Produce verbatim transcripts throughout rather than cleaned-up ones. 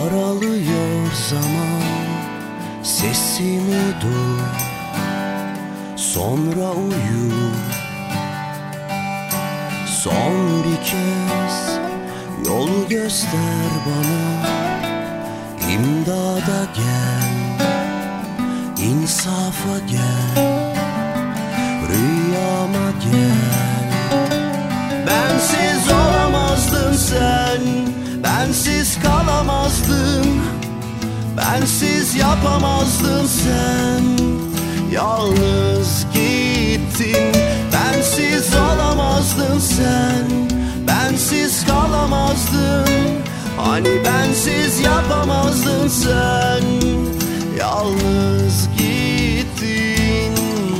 Daralıyor zaman, sesimi duy, sonra uyu. Son bir kez yolu göster bana, imdada gel, insafa gel, rüyama gel. Bensiz olamazdın sen, bensiz kalamazdın, bensiz yapamazdın sen. Yalnız gittin, bensiz olamazdın sen, bensiz kalamazdın. Hani bensiz yapamazdın sen, yalnız gittin.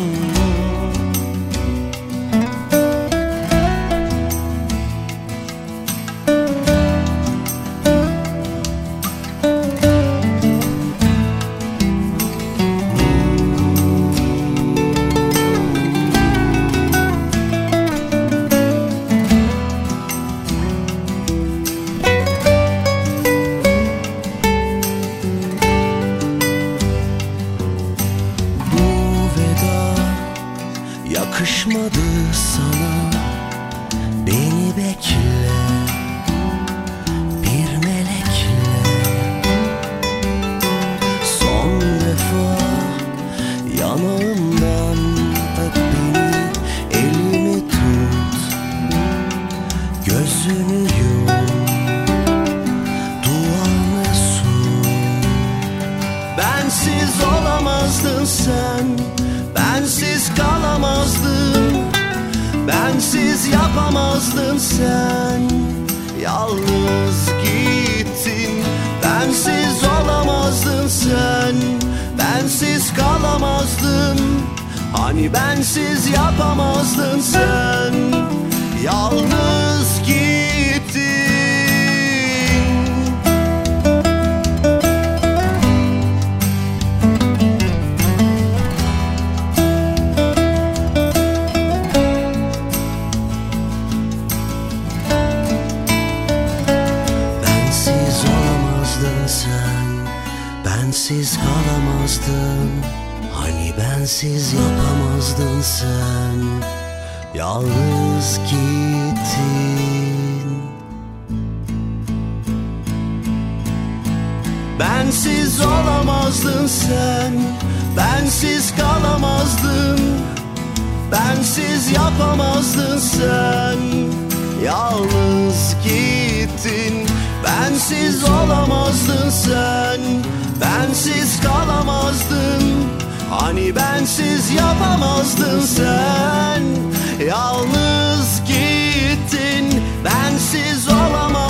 Yakışmadı sana, beni bekle bir melekle. Son defa yanağımdan öp beni, elimi tut, gözünü yum, duanı sun. Bensiz olamazdın sen, bensiz kalamazdın, bensiz yapamazdın sen. Yalnız gittin, bensiz olamazdın sen, bensiz kalamazdın. Hani bensiz yapamazdın sen, yalnız gittin. Sen bensiz kalamazdın, hani bensiz yapamazdın sen, yalnız gittin. Bensiz olamazdın sen, bensiz kalamazdın, bensiz yapamazdın sen, yalnız gittin. Bensiz olamazdın sen, bensiz kalamazdın, hani bensiz yapamazdın sen, yalnız gittin. Bensiz olamazdın.